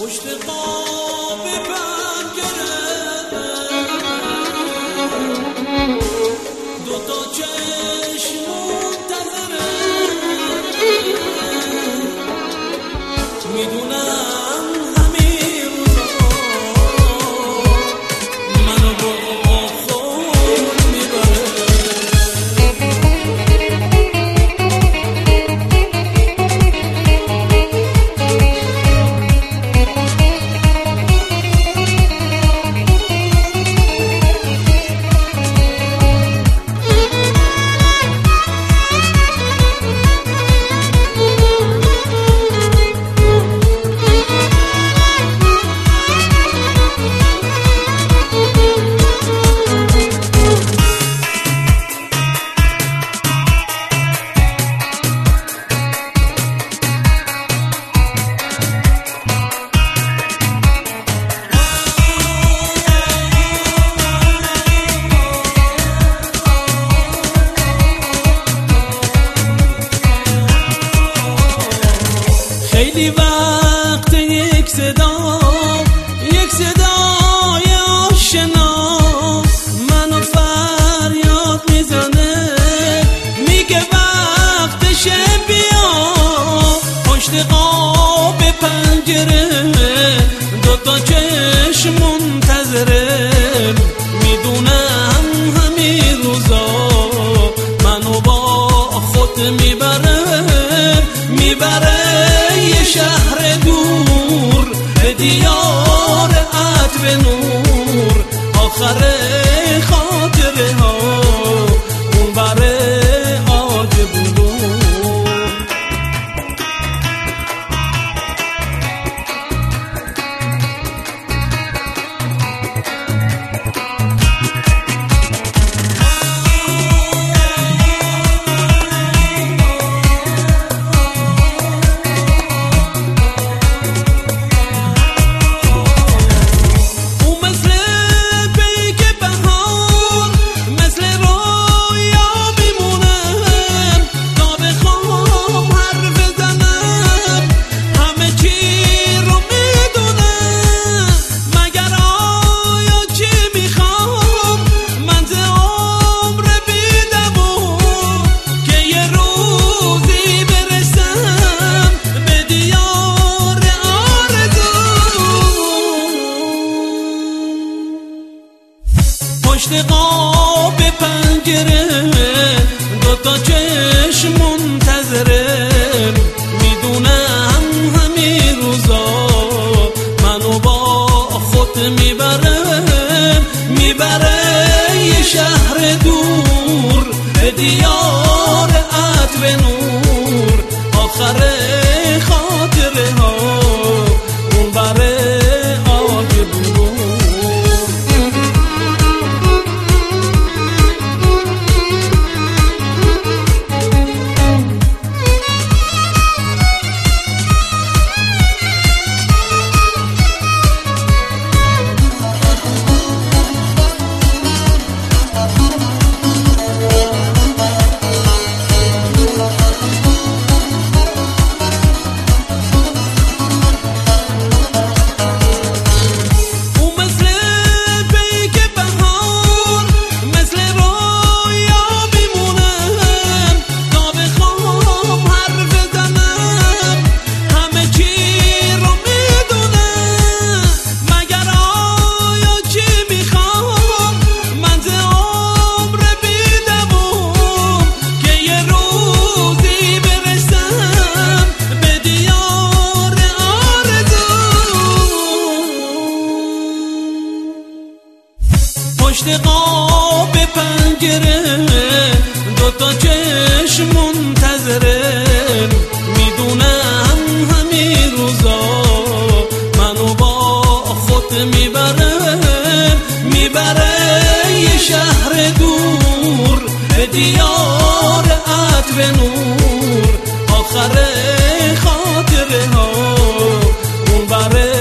پشت قاب پنجره دوتا چشم منتظره میدونم همین روزا منو با خود میبره خیلی وقت یک صدای آشنا منو فریاد میزنه میگه وقتشه بیا پشت قاب پنجره دوتا چشم منتظره میدونم همین روزا منو با خود میبره یه شهر دور به دیار عطر نور آخر خاطره ها اون بره آج بلور پشت قاب پنجره دوتا چشم منتظره میدونم همین روزا منو با خود میبره یه شهر دور به دیار عطر نور آخر خاطره ها اون بره آج بلور پشت قاب پنجره دوتا چشم منتظره میدونم همین روزا منو با خود میبره یه شهر دور به دیار عطر نور آخر خاطره ها اون بره